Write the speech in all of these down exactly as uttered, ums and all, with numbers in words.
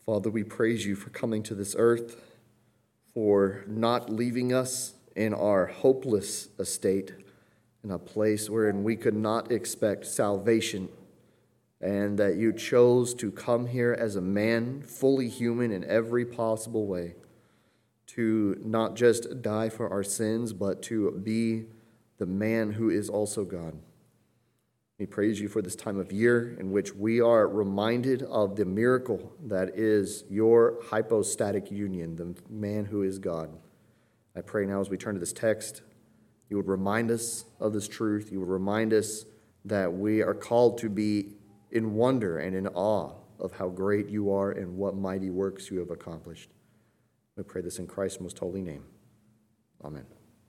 Father, we praise you for coming to this earth, for not leaving us in our hopeless estate, in a place wherein we could not expect salvation, and that you chose to come here as a man, fully human in every possible way, to not just die for our sins, but to be the man who is also God. We praise you for this time of year in which we are reminded of the miracle that is your hypostatic union, the man who is God. I pray now as we turn to this text, you would remind us of this truth. You would remind us that we are called to be in wonder and in awe of how great you are and what mighty works you have accomplished. We pray this in Christ's most holy name. Amen.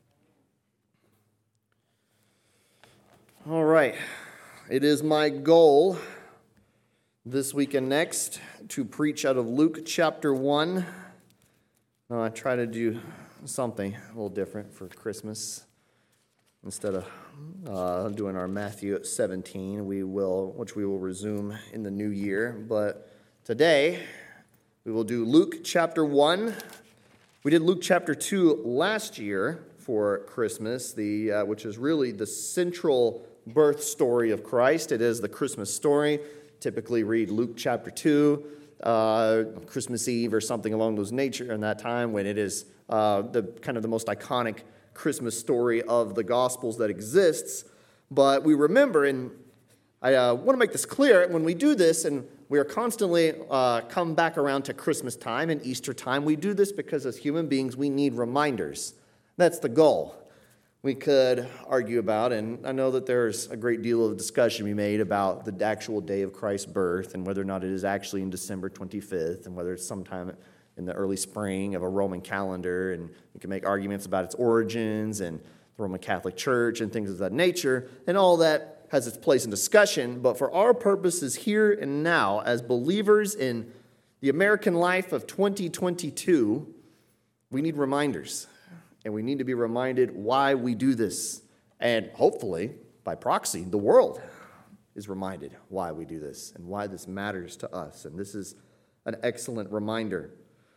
All right. It is my goal this week and next to preach out of Luke chapter one. Uh, I try to do something a little different for Christmas. Instead of uh, doing our Matthew seventeen, we will, which we will resume in the new year. But today, we will do Luke chapter one. We did Luke chapter two last year for Christmas, the uh, which is really the central birth story of Christ. It is the Christmas story. Typically read Luke chapter two, uh, Christmas Eve or something along those nature in that time when it is uh, the kind of the most iconic Christmas story of the Gospels that exists. But we remember, and I uh, want to make this clear, when we do this, and we are constantly uh, come back around to Christmas time and Easter time, we do this because as human beings, we need reminders. That's the goal. We could argue about, and I know that there's a great deal of discussion to be made about the actual day of Christ's birth and whether or not it is actually in December twenty-fifth and whether it's sometime in the early spring of a Roman calendar, and we can make arguments about its origins and the Roman Catholic Church and things of that nature, and all that has its place in discussion. But for our purposes here and now, as believers in the American life of twenty twenty-two, we need reminders. And we need to be reminded why we do this. And hopefully, by proxy, the world is reminded why we do this and why this matters to us. And this is an excellent reminder.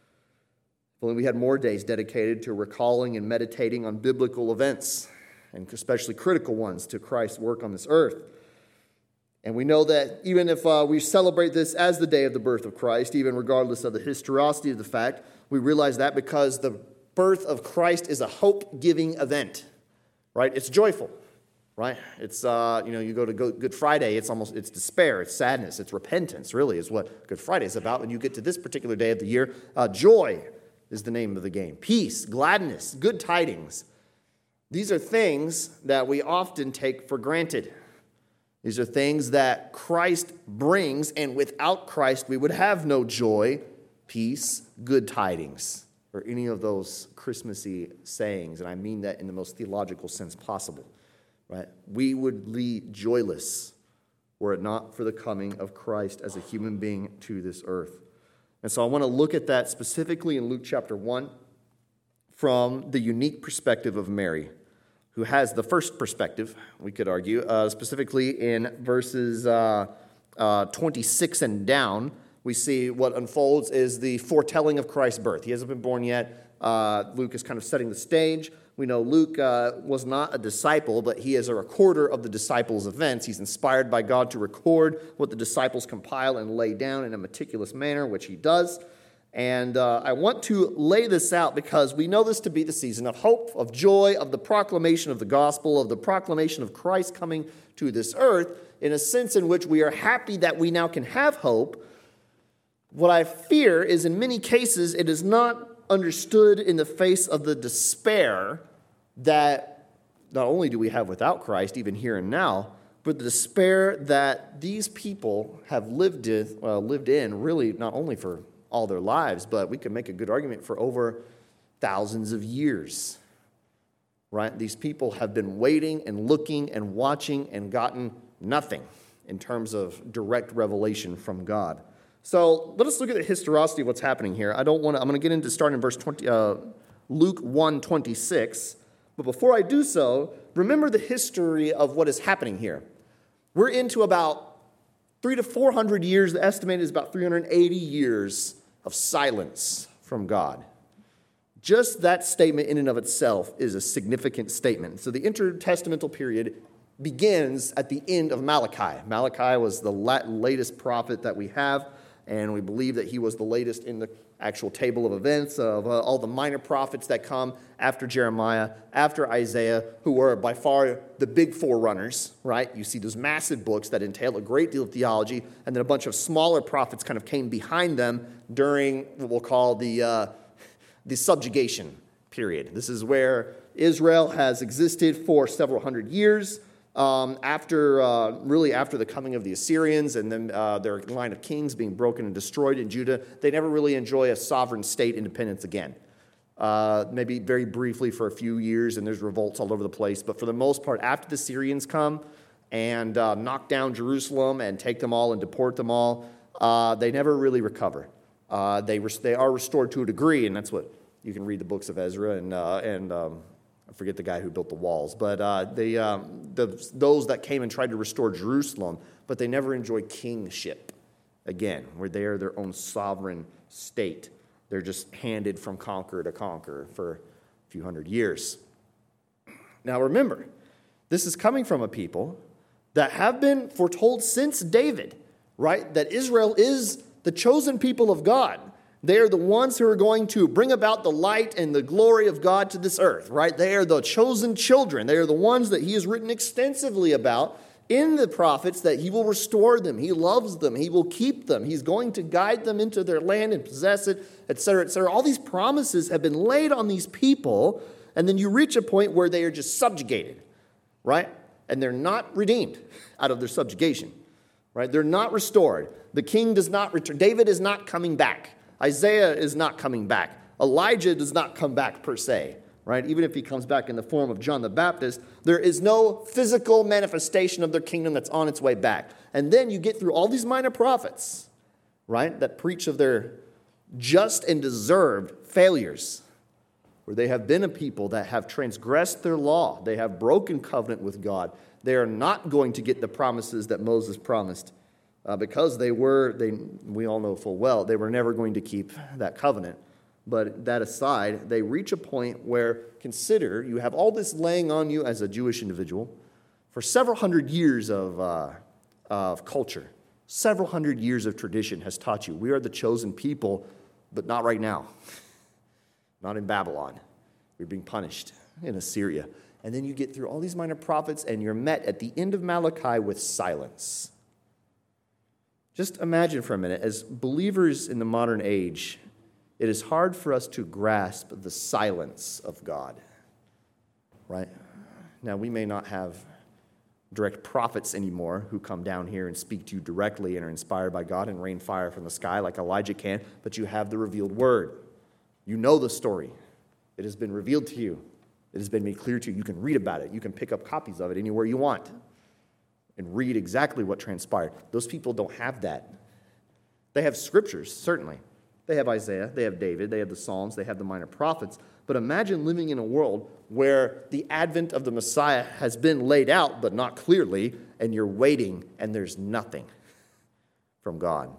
If only we had more days dedicated to recalling and meditating on biblical events, and especially critical ones to Christ's work on this earth. And we know that even if uh, we celebrate this as the day of the birth of Christ, even regardless of the historicity of the fact, we realize that because the birth of Christ is a hope-giving event, right? It's joyful, right? It's, uh, you know, you go to Good Friday, it's almost, it's despair, it's sadness, it's repentance, really, is what Good Friday is about. When you get to this particular day of the year, uh, joy is the name of the game. Peace, gladness, good tidings. These are things that we often take for granted. These are things that Christ brings, and without Christ, we would have no joy, peace, good tidings, or any of those Christmassy sayings, and I mean that in the most theological sense possible, right? We would lead joyless were it not for the coming of Christ as a human being to this earth. And so I want to look at that specifically in Luke chapter one from the unique perspective of Mary, who has the first perspective, we could argue, uh, specifically in verses uh, uh, twenty-six and down. We see what unfolds is the foretelling of Christ's birth. He hasn't been born yet. Uh, Luke is kind of setting the stage. We know Luke uh, was not a disciple, but he is a recorder of the disciples' events. He's inspired by God to record what the disciples compile and lay down in a meticulous manner, which he does. And uh, I want to lay this out because we know this to be the season of hope, of joy, of the proclamation of the gospel, of the proclamation of Christ coming to this earth, in a sense in which we are happy that we now can have hope. What I fear is in many cases it is not understood in the face of the despair that not only do we have without Christ, even here and now, but the despair that these people have lived in, uh, lived in really not only for all their lives, but we can make a good argument for over thousands of years, right? These people have been waiting and looking and watching and gotten nothing in terms of direct revelation from God. So let us look at the historicity of what's happening here. I don't want to, I'm going to get into starting in verse twenty, uh, Luke one twenty-six. But before I do so, remember the history of what is happening here. We're into about three to four hundred years. The estimate is about three hundred eighty years of silence from God. Just that statement in and of itself is a significant statement. So the intertestamental period begins at the end of Malachi. Malachi was the latest prophet that we have, and we believe that he was the latest in the actual table of events of uh, all the minor prophets that come after Jeremiah, after Isaiah, who were by far the big forerunners, right? You see those massive books that entail a great deal of theology, and then a bunch of smaller prophets kind of came behind them during what we'll call the, uh, the subjugation period. This is where Israel has existed for several hundred years. Um, after, uh, really after the coming of the Assyrians and then uh, their line of kings being broken and destroyed in Judah, they never really enjoy a sovereign state independence again. Uh, maybe very briefly for a few years, and there's revolts all over the place. But for the most part, after the Syrians come and uh, knock down Jerusalem and take them all and deport them all, uh, they never really recover. Uh, they, res- they are restored to a degree, and that's what you can read the books of Ezra and uh, and um, I forget the guy who built the walls, but uh, they, um, the, those that came and tried to restore Jerusalem, but they never enjoyed kingship again, where they are their own sovereign state. They're just handed from conqueror to conqueror for a few hundred years. Now remember, this is coming from a people that have been foretold since David, right? That Israel is the chosen people of God. They are the ones who are going to bring about the light and the glory of God to this earth, right? They are the chosen children. They are the ones that he has written extensively about in the prophets, that he will restore them. He loves them. He will keep them. He's going to guide them into their land and possess it, et cetera, et cetera. All these promises have been laid on these people, and then you reach a point where they are just subjugated, right? And they're not redeemed out of their subjugation, right? They're not restored. The king does not return. David is not coming back. Isaiah is not coming back. Elijah does not come back per se, right? Even if he comes back in the form of John the Baptist, there is no physical manifestation of their kingdom that's on its way back. And then you get through all these minor prophets, right, that preach of their just and deserved failures, where they have been a people that have transgressed their law. They have broken covenant with God. They are not going to get the promises that Moses promised. Uh, because they were, they we all know full well, they were never going to keep that covenant. But that aside, they reach a point where, consider, you have all this laying on you as a Jewish individual for several hundred years of, uh, of culture. Several hundred years of tradition has taught you, we are the chosen people, but not right now. Not in Babylon. We're being punished in Assyria. And then you get through all these minor prophets, and you're met at the end of Malachi with silence. Just imagine for a minute, as believers in the modern age, it is hard for us to grasp the silence of God, right? Now, we may not have direct prophets anymore who come down here and speak to you directly and are inspired by God and rain fire from the sky like Elijah can, but you have the revealed word. You know the story. It has been revealed to you. It has been made clear to you. You can read about it. You can pick up copies of it anywhere you want and read exactly what transpired. Those people don't have that. They have scriptures, certainly. They have Isaiah, they have David, they have the Psalms, they have the minor prophets. But imagine living in a world where the advent of the Messiah has been laid out, but not clearly, and you're waiting, and there's nothing from God.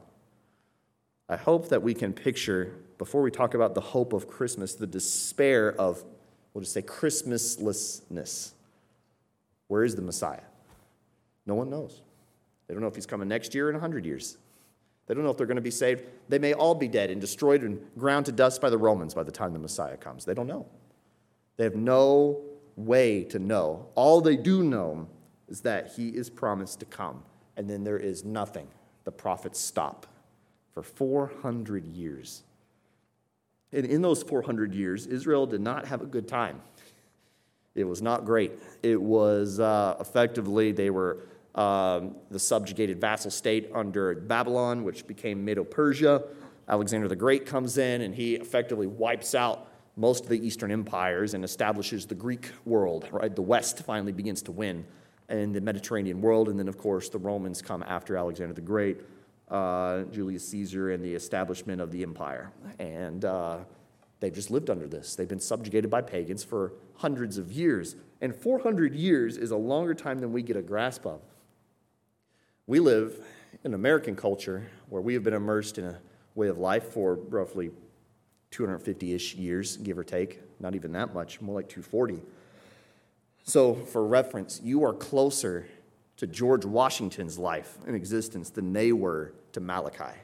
I hope that we can picture, before we talk about the hope of Christmas, the despair of, we'll just say, Christmaslessness. Where is the Messiah? No one knows. They don't know if he's coming next year or in a hundred years. They don't know if they're going to be saved. They may all be dead and destroyed and ground to dust by the Romans by the time the Messiah comes. They don't know. They have no way to know. All they do know is that he is promised to come, and then there is nothing. The prophets stop for four hundred years. And in those four hundred years, Israel did not have a good time. It was not great. It was uh, effectively, they were um, the subjugated vassal state under Babylon, which became Medo-Persia. Alexander the Great comes in, and he effectively wipes out most of the Eastern empires and establishes the Greek world, right? The West finally begins to win in the Mediterranean world. And then, of course, the Romans come after Alexander the Great, uh, Julius Caesar, and the establishment of the empire. And uh, they've just lived under this. They've been subjugated by pagans for hundreds of years. And four hundred years is a longer time than we get a grasp of. We live in American culture where we have been immersed in a way of life for roughly two hundred fifty-ish years, give or take. Not even that much, more like two hundred forty. So, for reference, you are closer to George Washington's life and existence than they were to Malachi.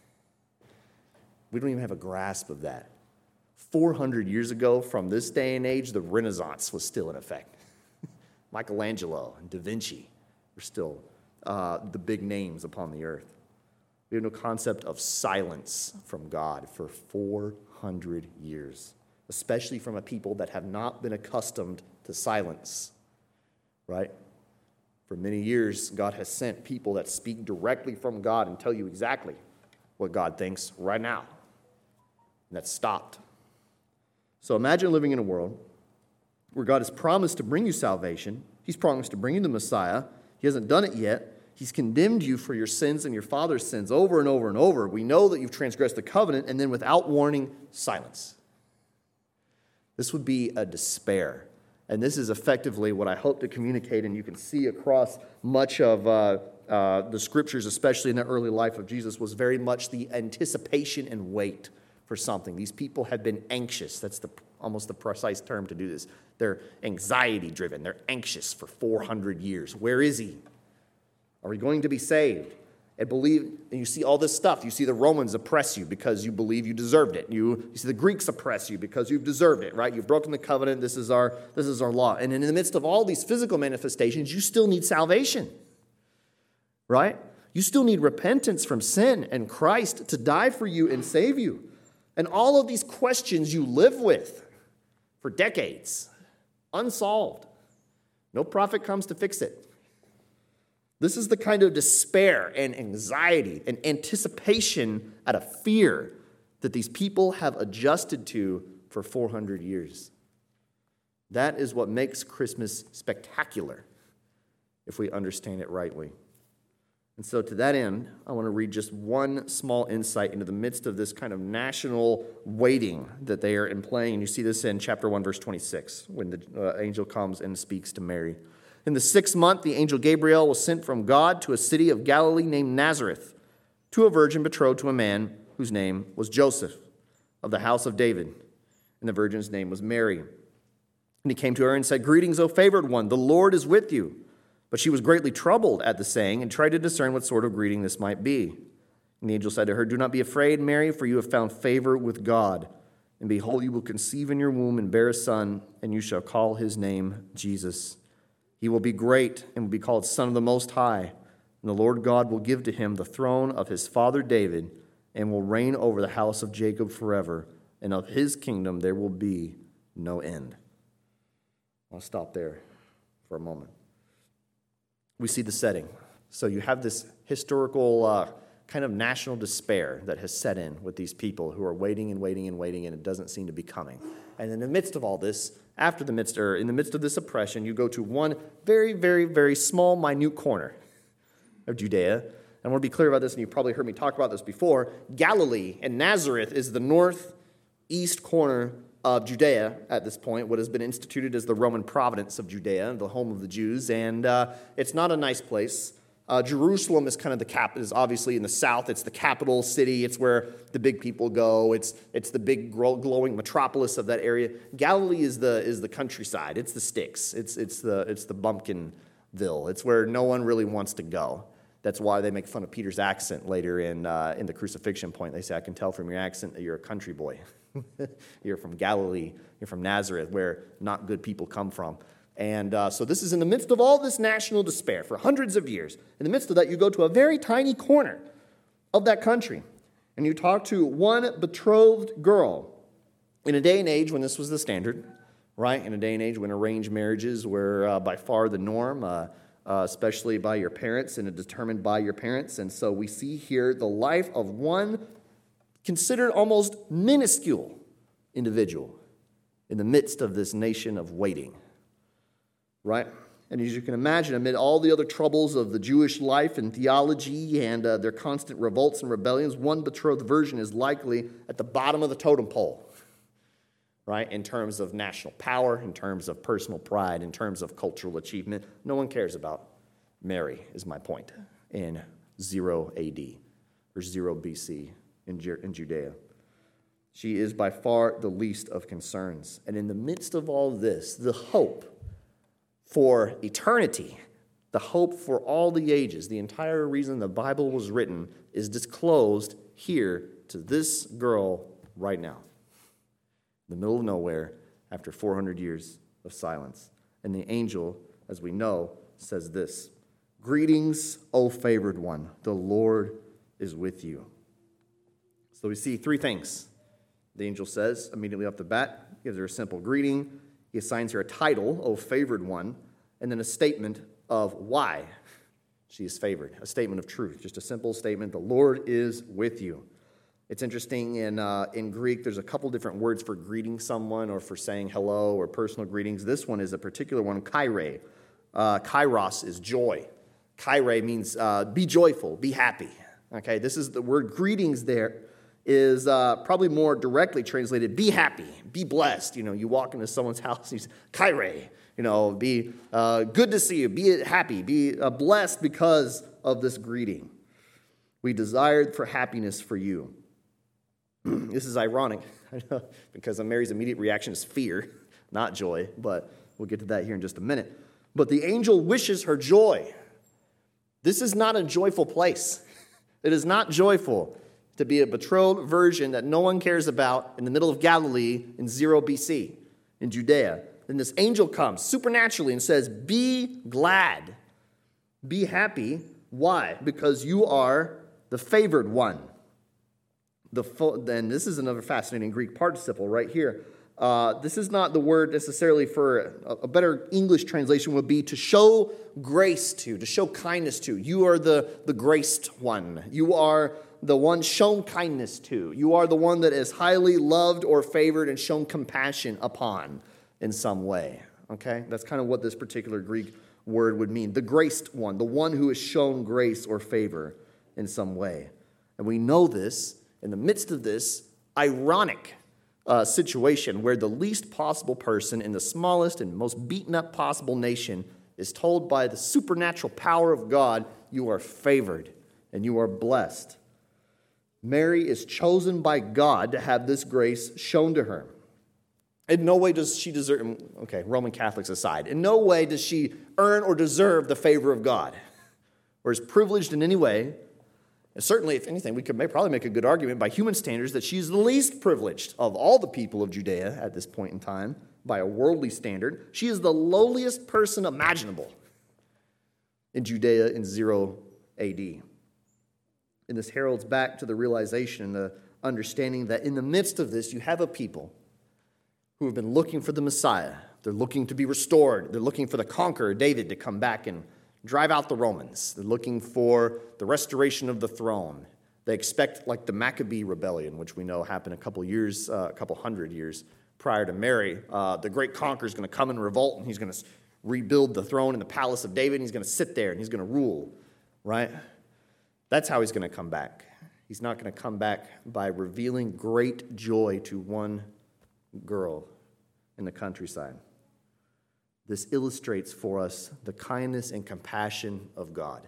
We don't even have a grasp of that. four hundred years ago, from this day and age, the Renaissance was still in effect. Michelangelo and Da Vinci were still uh, the big names upon the earth. We have no concept of silence from God for four hundred years, especially from a people that have not been accustomed to silence, right? For many years, God has sent people that speak directly from God and tell you exactly what God thinks right now. And that's stopped. So imagine living in a world where God has promised to bring you salvation. He's promised to bring you the Messiah. He hasn't done it yet. He's condemned you for your sins and your father's sins over and over and over. We know that you've transgressed the covenant, and then without warning, silence. This would be a despair. And this is effectively what I hope to communicate, and you can see across much of uh, uh, the scriptures, especially in the early life of Jesus, was very much the anticipation and wait for something. These people had been anxious. That's the almost the precise term to do this. They're anxiety-driven. They're anxious for four hundred years. Where is he? Are we going to be saved? And believe, and you see all this stuff. You see the Romans oppress you because you believe you deserved it. You, you see the Greeks oppress you because you've deserved it, right? You've broken the covenant. This is our, this is our law. And in the midst of all these physical manifestations, you still need salvation, right? You still need repentance from sin and Christ to die for you and save you. And all of these questions you live with for decades, unsolved. No prophet comes to fix it. This is the kind of despair and anxiety and anticipation out of fear that these people have adjusted to for four hundred years. That is what makes Christmas spectacular if we understand it rightly. And so to that end, I want to read just one small insight into the midst of this kind of national waiting that they are employing. And you see this in chapter one, verse twenty-six, when the uh, angel comes and speaks to Mary. In the sixth month, the angel Gabriel was sent from God to a city of Galilee named Nazareth, to a virgin betrothed to a man whose name was Joseph, of the house of David. And the virgin's name was Mary. And he came to her and said, "Greetings, O favored one, the Lord is with you." But she was greatly troubled at the saying and tried to discern what sort of greeting this might be. And the angel said to her, "Do not be afraid, Mary, for you have found favor with God. And behold, you will conceive in your womb and bear a son, and you shall call his name Jesus. He will be great and will be called Son of the Most High. And the Lord God will give to him the throne of his father David, and will reign over the house of Jacob forever. And of his kingdom there will be no end." I'll stop there for a moment. We see the setting. So you have this historical uh, kind of national despair that has set in with these people who are waiting and waiting and waiting, and it doesn't seem to be coming. And in the midst of all this, after the midst, or in the midst of this oppression, you go to one very, very, very small, minute corner of Judea. And I want to be clear about this, and you've probably heard me talk about this before. Galilee and Nazareth is the northeast corner of Judea at this point, what has been instituted as the Roman province of Judea, the home of the Jews, and uh, it's not a nice place. Uh, Jerusalem is kind of the cap, is obviously in the south. It's the capital city. It's where the big people go. It's it's the big glowing metropolis of that area. Galilee is the is the countryside. It's the sticks. It's it's the it's the bumpkinville. It's where no one really wants to go. That's why they make fun of Peter's accent later in uh, in the crucifixion point. They say, "I can tell from your accent that you're a country boy. You're from Galilee. You're from Nazareth, where not good people come from." And uh, so this is in the midst of all this national despair for hundreds of years. In the midst of that, you go to a very tiny corner of that country, and you talk to one betrothed girl in a day and age when this was the standard, right? In a day and age when arranged marriages were uh, by far the norm, uh, uh, especially by your parents and determined by your parents. And so we see here the life of one considered almost minuscule individual in the midst of this nation of waiting, right? And as you can imagine, amid all the other troubles of the Jewish life and theology and uh, their constant revolts and rebellions, one betrothed virgin is likely at the bottom of the totem pole, right? In terms of national power, in terms of personal pride, in terms of cultural achievement. No one cares about Mary, is my point, in zero A D or zero B C in, Ju- in Judea. She is by far the least of concerns. And in the midst of all this, the hope for eternity, the hope for all the ages, the entire reason the Bible was written is disclosed here to this girl right now. In the middle of nowhere, after four hundred years of silence. And the angel, as we know, says this: "Greetings, O favored one, the Lord is with you." So we see three things. The angel says immediately off the bat, gives her a simple greeting. He assigns her a title, O favored one, and then a statement of why she is favored. A statement of truth, just a simple statement: the Lord is with you. It's interesting, in uh, in Greek, there's a couple different words for greeting someone or for saying hello or personal greetings. This one is a particular one, kaire. Uh, kairos is joy. Kaire means uh, be joyful, be happy. Okay, this is the word greetings there is uh, probably more directly translated, be happy, be blessed. You know, you walk into someone's house, he's kaire. You know, be uh, good to see you, be happy, be uh, blessed because of this greeting. We desired for happiness for you. This is ironic, because Mary's immediate reaction is fear, not joy, but we'll get to that here in just a minute. But the angel wishes her joy. This is not a joyful place. It is not joyful to be a betrothed virgin that no one cares about in the middle of Galilee in zero B C, in Judea. Then this angel comes supernaturally and says, be glad, be happy. Why? Because you are the favored one. The fo- then this is another fascinating Greek participle right here. Uh, this is not the word necessarily for a, a better English translation would be to show grace to, to show kindness to. You are the, the graced one. You are the one shown kindness to. You are the one that is highly loved or favored and shown compassion upon in some way. Okay? That's kind of what this particular Greek word would mean. The graced one, the one who is shown grace or favor in some way. And we know this in the midst of this ironic uh, situation where the least possible person in the smallest and most beaten up possible nation is told by the supernatural power of God, you are favored and you are blessed. Mary is chosen by God to have this grace shown to her. In no way does she deserve, okay, Roman Catholics aside, in no way does she earn or deserve the favor of God or is privileged in any way. And certainly, if anything, we could may, probably make a good argument by human standards that she's the least privileged of all the people of Judea at this point in time by a worldly standard. She is the lowliest person imaginable in Judea in zero A D. And this heralds back to the realization and the understanding that in the midst of this, you have a people who have been looking for the Messiah. They're looking to be restored. They're looking for the conqueror, David, to come back and drive out the Romans. They're looking for the restoration of the throne. They expect, like the Maccabee rebellion, which we know happened a couple years, uh, a couple hundred years prior to Mary. Uh, the great conqueror is going to come and revolt, and he's going to rebuild the throne in the palace of David, and he's going to sit there, and he's going to rule, right? That's how he's going to come back. He's not going to come back by revealing great joy to one girl in the countryside. This illustrates for us the kindness and compassion of God.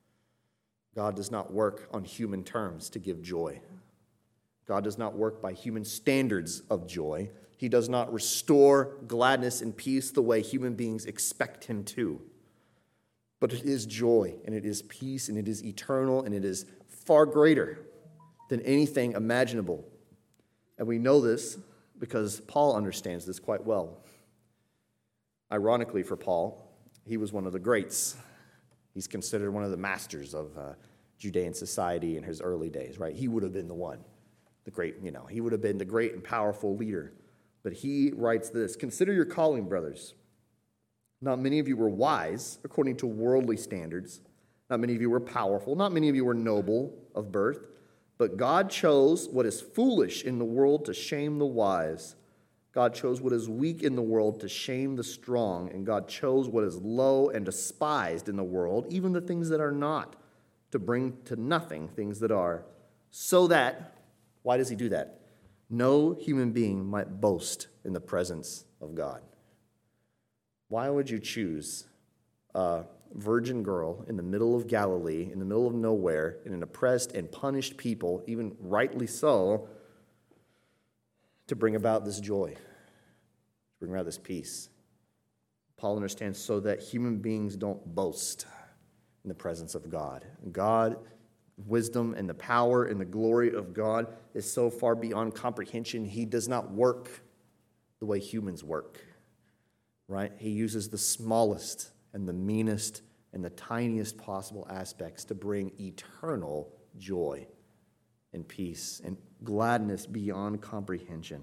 God does not work on human terms to give joy. God does not work by human standards of joy. He does not restore gladness and peace the way human beings expect him to. But it is joy, and it is peace, and it is eternal, and it is far greater than anything imaginable. And we know this because Paul understands this quite well. Ironically for Paul, he was one of the greats. He's considered one of the masters of uh, Judean society in his early days, right? He would have been the one, the great, you know, he would have been the great and powerful leader. But he writes this: "Consider your calling, brothers. Not many of you were wise according to worldly standards. Not many of you were powerful. Not many of you were noble of birth. But God chose what is foolish in the world to shame the wise. God chose what is weak in the world to shame the strong, and God chose what is low and despised in the world, even the things that are not, to bring to nothing things that are, so that," why does he do that? "No human being might boast in the presence of God." Why would you choose uh, virgin girl in the middle of Galilee, in the middle of nowhere, in an oppressed and punished people, even rightly so, to bring about this joy, to bring about this peace. Paul understands so that human beings don't boast in the presence of God. God, wisdom and the power and the glory of God is so far beyond comprehension. He does not work the way humans work, right? He uses the smallest and the meanest and the tiniest possible aspects to bring eternal joy and peace and gladness beyond comprehension.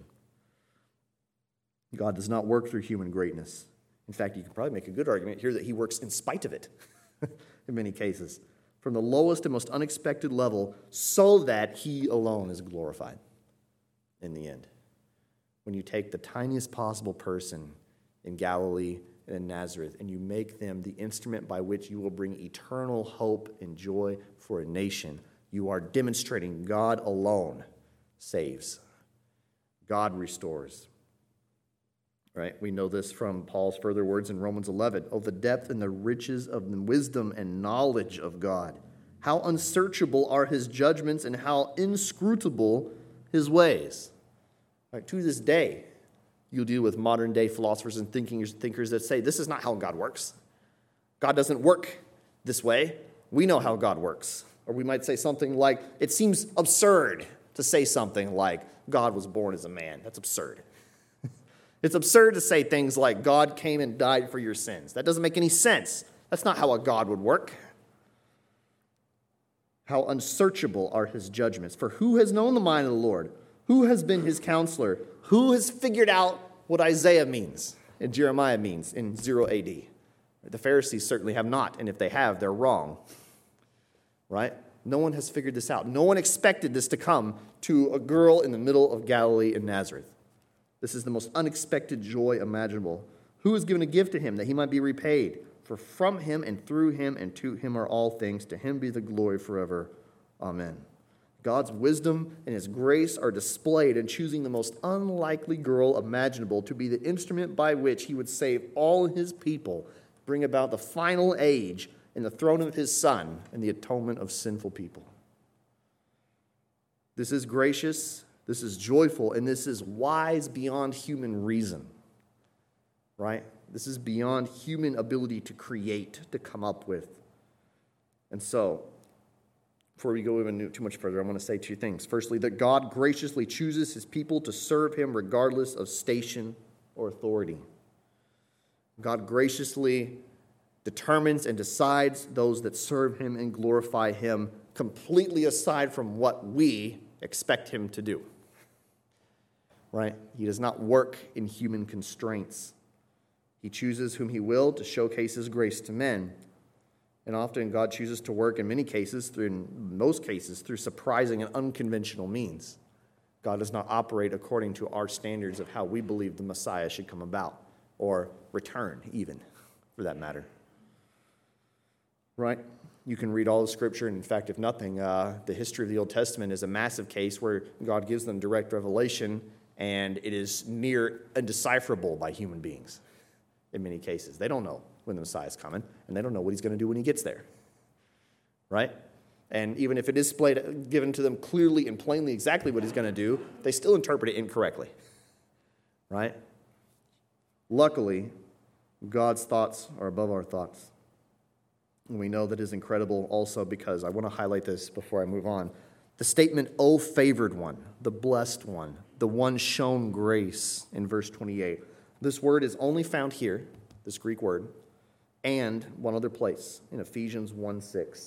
God does not work through human greatness. In fact, you can probably make a good argument here that he works in spite of it in many cases, from the lowest and most unexpected level, so that he alone is glorified in the end. When you take the tiniest possible person in Galilee and in Nazareth, and you make them the instrument by which you will bring eternal hope and joy for a nation, you are demonstrating God alone saves. God restores. Right? We know this from Paul's further words in Romans eleven. Oh, the depth and the riches of the wisdom and knowledge of God. How unsearchable are his judgments and how inscrutable his ways. Right? To this day, you'll deal with modern day philosophers and thinkers, thinkers that say this is not how God works. God doesn't work this way. We know how God works. Or we might say something like, it seems absurd to say something like, God was born as a man. That's absurd. It's absurd to say things like, God came and died for your sins. That doesn't make any sense. That's not how a God would work. How unsearchable are his judgments. For who has known the mind of the Lord? Who has been his counselor? Who has figured out what Isaiah means and Jeremiah means in zero A D? The Pharisees certainly have not, and if they have, they're wrong. Right? No one has figured this out. No one expected this to come to a girl in the middle of Galilee and Nazareth. This is the most unexpected joy imaginable. Who has given a gift to him that he might be repaid? For from him and through him and to him are all things. To him be the glory forever. Amen. God's wisdom and his grace are displayed in choosing the most unlikely girl imaginable to be the instrument by which he would save all his people, bring about the final age in the throne of his Son and the atonement of sinful people. This is gracious. This is joyful, and this is wise beyond human reason, right? This is beyond human ability to create, to come up with. And so, before we go even too much further, I want to say two things. Firstly, that God graciously chooses his people to serve him regardless of station or authority. God graciously determines and decides those that serve him and glorify him completely aside from what we expect him to do. Right? He does not work in human constraints. He chooses whom he will to showcase his grace to men. And often God chooses to work in many cases, through, in most cases, through surprising and unconventional means. God does not operate according to our standards of how we believe the Messiah should come about, or return even, for that matter. Right? You can read all the Scripture, and in fact, if nothing, uh, the history of the Old Testament is a massive case where God gives them direct revelation, and it is near undecipherable by human beings in many cases. They don't know when the Messiah is coming, and they don't know what he's going to do when he gets there. Right? And even if it is displayed, given to them clearly and plainly exactly what he's going to do, they still interpret it incorrectly. Right? Luckily, God's thoughts are above our thoughts. And we know that is incredible also because I want to highlight this before I move on. The statement, O favored one, the blessed one, the one shown grace in verse twenty-eight. This word is only found here, this Greek word, and one other place in Ephesians one six.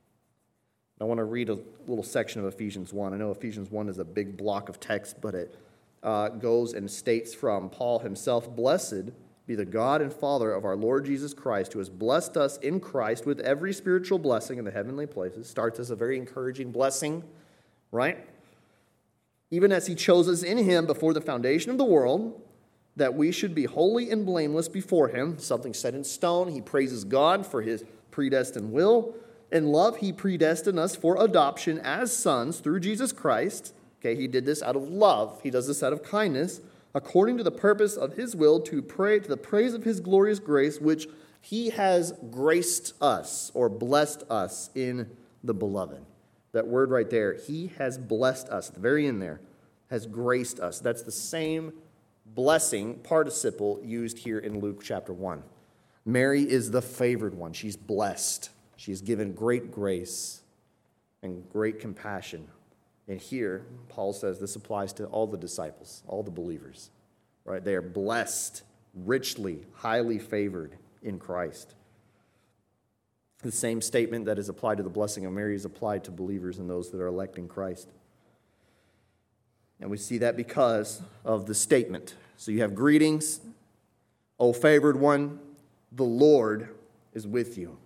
I want to read a little section of Ephesians one. I know Ephesians one is a big block of text, but it uh, goes and states from Paul himself, Blessed be the God and Father of our Lord Jesus Christ, who has blessed us in Christ with every spiritual blessing in the heavenly places. Starts as a very encouraging blessing, right? Even as he chose us in him before the foundation of the world, that we should be holy and blameless before him, something set in stone. He praises God for his predestined will. In love, he predestined us for adoption as sons through Jesus Christ. Okay, he did this out of love. He does this out of kindness, according to the purpose of his will, to pray to the praise of his glorious grace, which He has graced us or blessed us in the beloved. That word right there, he has blessed us. At the very end there, has graced us. That's the same blessing participle used here in Luke chapter one. Mary is the favored one. She's blessed. She's given great grace and great compassion. And here, Paul says this applies to all the disciples, all the believers. Right? They are blessed, richly, highly favored in Christ. The same statement that is applied to the blessing of Mary is applied to believers and those that are elect in Christ. And we see that because of the statement. So you have greetings, O favored one, the Lord is with you.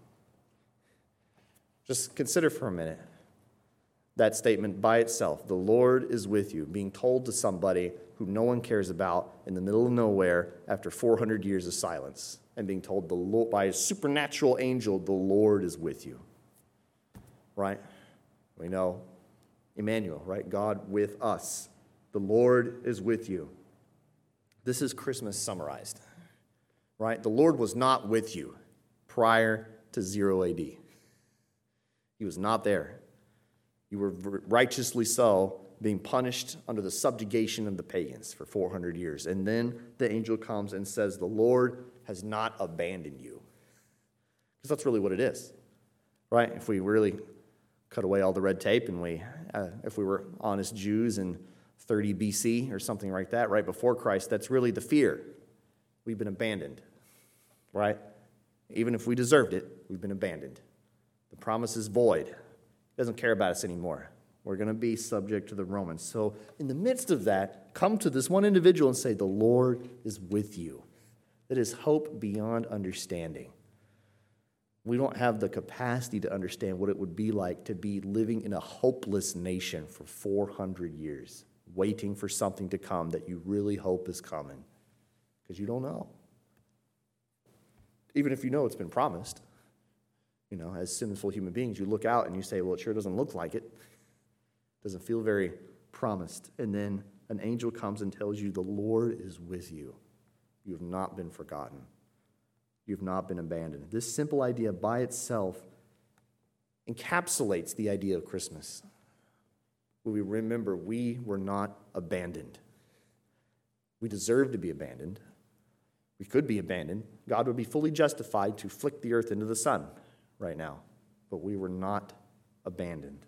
Just consider for a minute that statement by itself. The Lord is with you, being told to somebody who no one cares about in the middle of nowhere after four hundred years of silence, and being told the Lord, by a supernatural angel, the Lord is with you. Right? We know Emmanuel, right? God with us. The Lord is with you. This is Christmas summarized. Right? The Lord was not with you prior to zero A D. He was not there. You were righteously so, being punished under the subjugation of the pagans for four hundred years. And then the angel comes and says, the Lord has not abandoned you. Because that's really what it is, right? If we really cut away all the red tape and we, uh, if we were honest Jews in thirty B C or something like that, right before Christ, that's really the fear. We've been abandoned, right? Even if we deserved it, we've been abandoned. The promise is void. He doesn't care about us anymore. We're going to be subject to the Romans. So in the midst of that, come to this one individual and say, the Lord is with you. That is hope beyond understanding. We don't have the capacity to understand what it would be like to be living in a hopeless nation for four hundred years, waiting for something to come that you really hope is coming, because you don't know. Even if you know it's been promised, you know, as sinful human beings, you look out and you say, well, it sure doesn't look like it. Doesn't feel very promised. And then an angel comes and tells you the Lord is with you. You have not been forgotten. You have not been abandoned. This simple idea by itself encapsulates the idea of Christmas. When we remember we were not abandoned. We deserve to be abandoned. We could be abandoned. God would be fully justified to flick the earth into the sun right now. But we were not abandoned.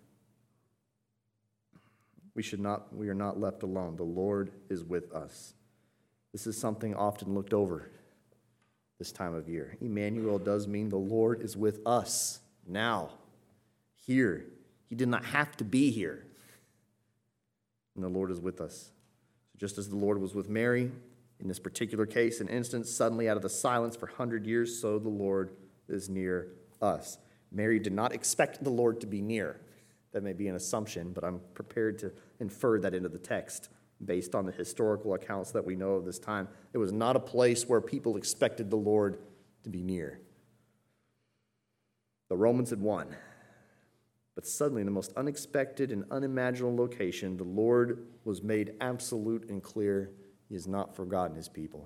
We should not, we are not left alone. The Lord is with us. This is something often looked over this time of year. Emmanuel does mean the Lord is with us now, here. He did not have to be here. And the Lord is with us. So just as the Lord was with Mary, in this particular case, an instance, suddenly out of the silence for one hundred years, so the Lord is near us. Mary did not expect the Lord to be near. That may be an assumption, but I'm prepared to infer that into the text based on the historical accounts that we know of this time. It was not a place where people expected the Lord to be near. The Romans had won. But suddenly, in the most unexpected and unimaginable location, the Lord was made absolute and clear. He has not forgotten his people.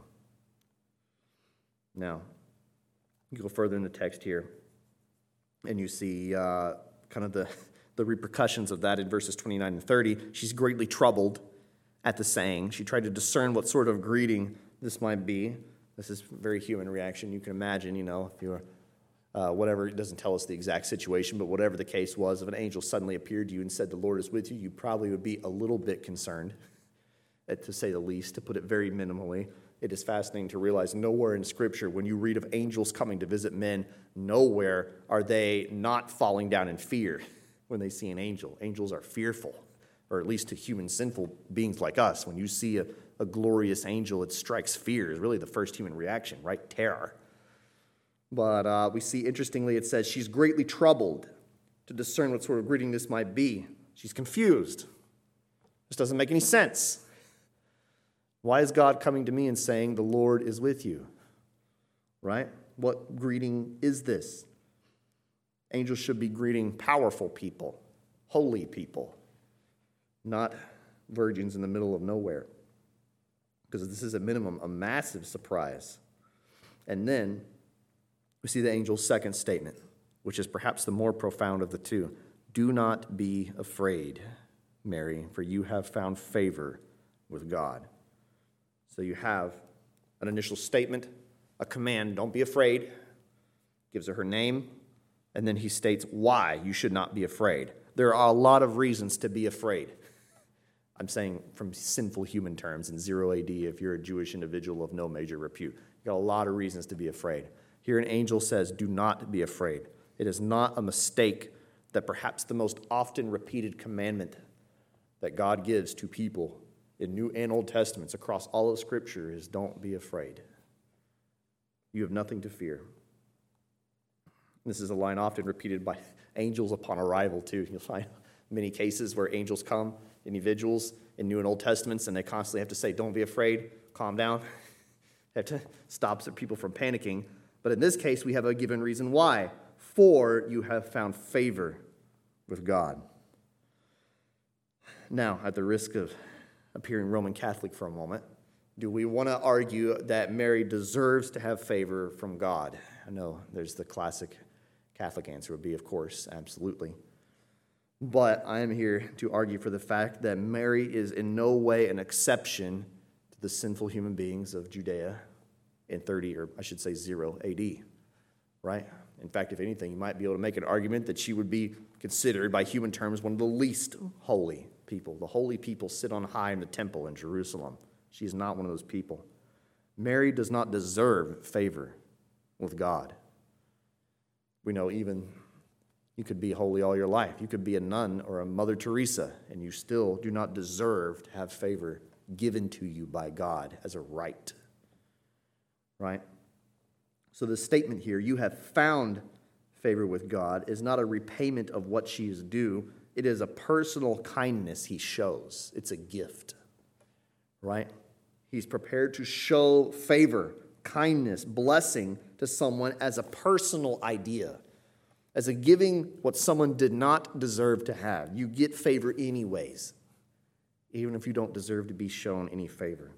Now, you go further in the text here, and you see uh, kind of the... the repercussions of that in verses twenty-nine and thirty. She's greatly troubled at the saying. She tried to discern what sort of greeting this might be. This is a very human reaction. You can imagine, you know, if you're, uh, whatever, it doesn't tell us the exact situation, but whatever the case was, if an angel suddenly appeared to you and said, the Lord is with you, you probably would be a little bit concerned, to say the least, to put it very minimally. It is fascinating to realize nowhere in Scripture, when you read of angels coming to visit men, nowhere are they not falling down in fear when they see an angel. Angels are fearful, or at least to human sinful beings like us. When you see a, a glorious angel, it strikes fear. It's really the first human reaction, right? Terror. But uh, we see, interestingly, it says she's greatly troubled to discern what sort of greeting this might be. She's confused. This doesn't make any sense. Why is God coming to me and saying, the Lord is with you? Right? What greeting is this? Angels should be greeting powerful people, holy people, not virgins in the middle of nowhere. Because this is, at minimum, a massive surprise. And then we see the angel's second statement, which is perhaps the more profound of the two. Do not be afraid, Mary, for you have found favor with God. So you have an initial statement, a command, don't be afraid, gives her her name, and then he states why you should not be afraid. There are a lot of reasons to be afraid. I'm saying from sinful human terms in zero A D, if you're a Jewish individual of no major repute. You've got a lot of reasons to be afraid. Here an angel says, do not be afraid. It is not a mistake that perhaps the most often repeated commandment that God gives to people in New and Old Testaments across all of Scripture is don't be afraid. You have nothing to fear. This is a line often repeated by angels upon arrival too. You'll find many cases where angels come, individuals in New and Old Testaments, and they constantly have to say, don't be afraid, calm down. They have to stop people from panicking. But in this case, we have a given reason why. For you have found favor with God. Now, at the risk of appearing Roman Catholic for a moment, do we want to argue that Mary deserves to have favor from God? I know there's the classic Catholic answer would be, of course, absolutely. But I am here to argue for the fact that Mary is in no way an exception to the sinful human beings of Judea in thirty, or I should say zero A D, right? In fact, if anything, you might be able to make an argument that she would be considered, by human terms, one of the least holy people. The holy people sit on high in the temple in Jerusalem. She is not one of those people. Mary does not deserve favor with God. We know even you could be holy all your life. You could be a nun or a Mother Teresa, and you still do not deserve to have favor given to you by God as a right. Right? So the statement here, you have found favor with God, is not a repayment of what she is due. It is a personal kindness he shows. It's a gift. Right? He's prepared to show favor, kindness, blessing to someone as a personal idea, as a giving what someone did not deserve to have. You get favor anyways, even if you don't deserve to be shown any favor.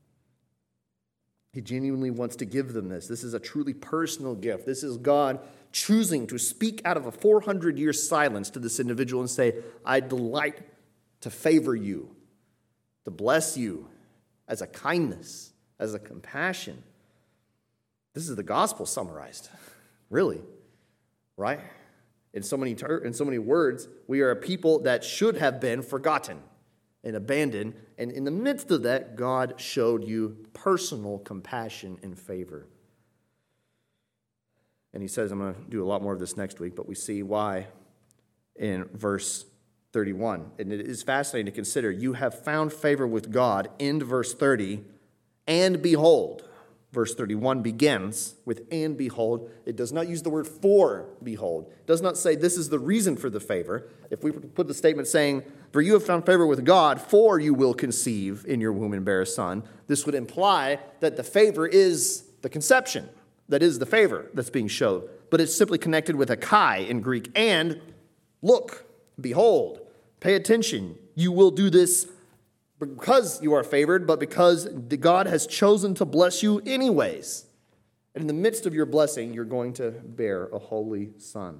He genuinely wants to give them this. This is a truly personal gift. This is God choosing to speak out of a four hundred year silence to this individual and say, I delight to favor you, to bless you as a kindness, as a compassion. This is the gospel summarized, really, right? In so many ter- in so many words, we are a people that should have been forgotten and abandoned, and in the midst of that, God showed you personal compassion and favor. And he says, I'm going to do a lot more of this next week, but we see why in verse thirty-one. And it is fascinating to consider. You have found favor with God, in verse thirty, and behold. Verse thirty-one begins with, and behold. It does not use the word for behold. It does not say this is the reason for the favor. If we put the statement saying, for you have found favor with God, for you will conceive in your womb and bear a son, this would imply that the favor is the conception. That is the favor that's being showed. But it's simply connected with a kai in Greek. And look, behold, pay attention. You will do this because you are favored, but because God has chosen to bless you anyways. And in the midst of your blessing, you're going to bear a holy son.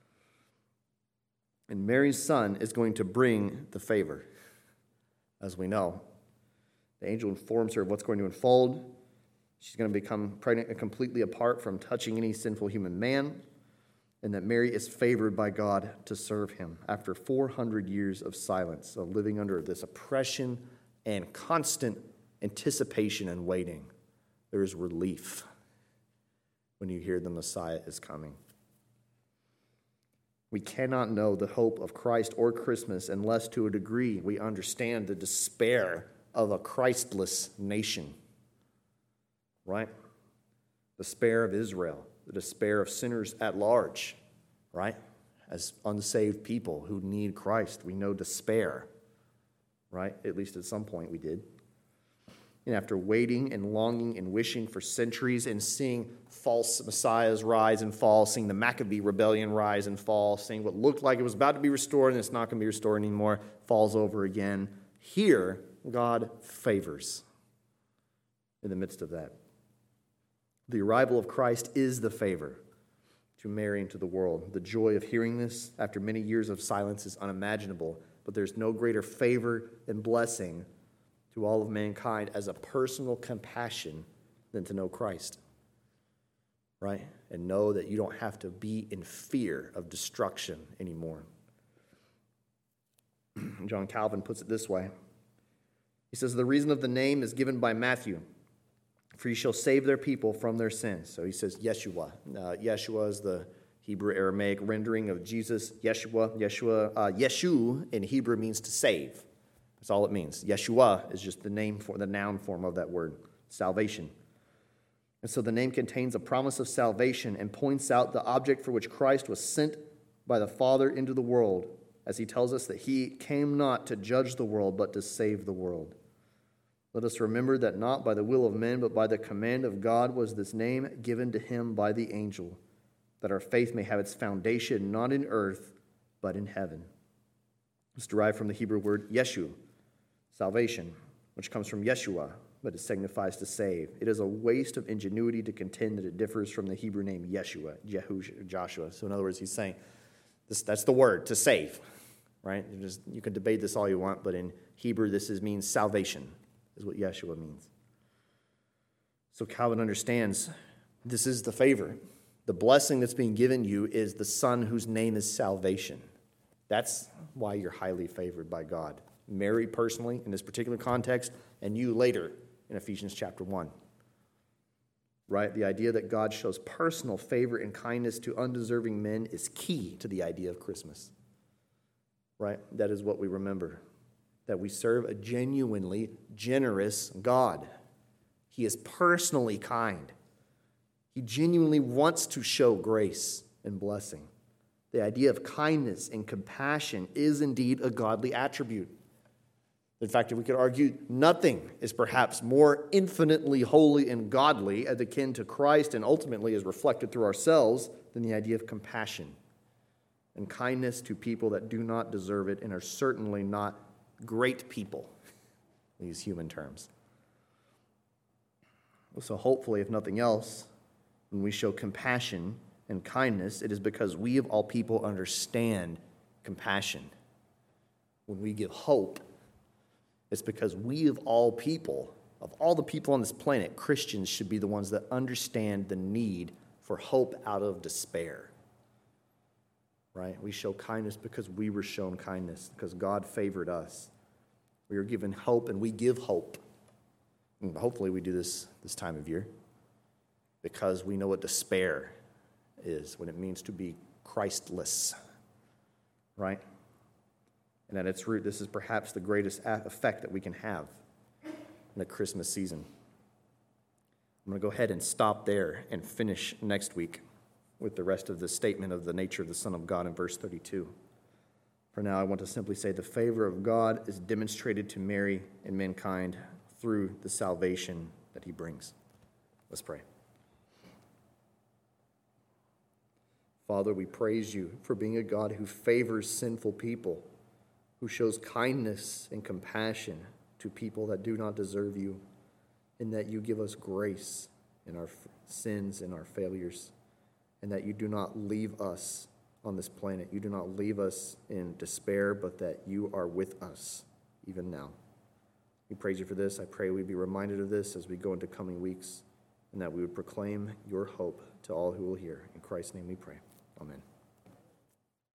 And Mary's son is going to bring the favor, as we know. The angel informs her of what's going to unfold. She's going to become pregnant and completely apart from touching any sinful human man, and that Mary is favored by God to serve him after four hundred years of silence, of living under this oppression and constant anticipation and waiting. There is relief when you hear the Messiah is coming. We cannot know the hope of Christ or Christmas unless, to a degree, we understand the despair of a Christless nation. Right? The despair of Israel, the despair of sinners at large, right? As unsaved people who need Christ, we know despair, right? At least at some point we did. And after waiting and longing and wishing for centuries and seeing false messiahs rise and fall, seeing the Maccabee rebellion rise and fall, seeing what looked like it was about to be restored and it's not going to be restored anymore, falls over again. Here, God favors in the midst of that. The arrival of Christ is the favor. to Mary and to the world. The joy of hearing this after many years of silence is unimaginable, but there's no greater favor and blessing to all of mankind as a personal compassion than to know Christ, right? And know that you don't have to be in fear of destruction anymore. John Calvin puts it this way. He says, the reason of the name is given by Matthew, for he shall save their people from their sins. So he says Yeshua. Uh, Yeshua is the Hebrew Aramaic rendering of Jesus. Yeshua, Yeshua, uh, Yeshu in Hebrew means to save. That's all it means. Yeshua is just the name for the noun form of that word, salvation. And so the name contains a promise of salvation and points out the object for which Christ was sent by the Father into the world, as he tells us that he came not to judge the world, but to save the world. Let us remember that not by the will of men, but by the command of God was this name given to him by the angel, that our faith may have its foundation not in earth, but in heaven. It's derived from the Hebrew word Yeshu, salvation, which comes from Yeshua, but it signifies to save. It is a waste of ingenuity to contend that it differs from the Hebrew name Yeshua, Jehushua, Joshua. So in other words, he's saying this, that's the word, to save, right? You, just, you can debate this all you want, but in Hebrew this is, means salvation, is what Yeshua means. So Calvin understands this is the favor. The blessing that's being given you is the Son whose name is salvation. That's why you're highly favored by God. Mary personally in this particular context, and you later in Ephesians chapter one. Right? The idea that God shows personal favor and kindness to undeserving men is key to the idea of Christmas. Right? That is what we remember. That we serve a genuinely generous God. He is personally kind. He genuinely wants to show grace and blessing. The idea of kindness and compassion is indeed a godly attribute. In fact, if we could argue, nothing is perhaps more infinitely holy and godly as akin to Christ and ultimately is reflected through ourselves than the idea of compassion and kindness to people that do not deserve it and are certainly not great people, these human terms. So hopefully, if nothing else, when we show compassion and kindness, it is because we of all people understand compassion. When we give hope, it's because we of all people, of all the people on this planet, Christians should be the ones that understand the need for hope out of despair. Right? We show kindness because we were shown kindness, because God favored us. We are given hope, and we give hope. And hopefully we do this this time of year because we know what despair is, what it means to be Christless. Right? And at its root, this is perhaps the greatest effect that we can have in the Christmas season. I'm going to go ahead and stop there and finish next week with the rest of the statement of the nature of the Son of God in verse thirty-two. For now, I want to simply say the favor of God is demonstrated to Mary and mankind through the salvation that he brings. Let's pray. Father, we praise you for being a God who favors sinful people, who shows kindness and compassion to people that do not deserve you, and that you give us grace in our sins and our failures, and that you do not leave us on this planet. You do not leave us in despair, but that you are with us even now. We praise you for this. I pray we be reminded of this as we go into coming weeks, and that we would proclaim your hope to all who will hear. In Christ's name we pray. Amen.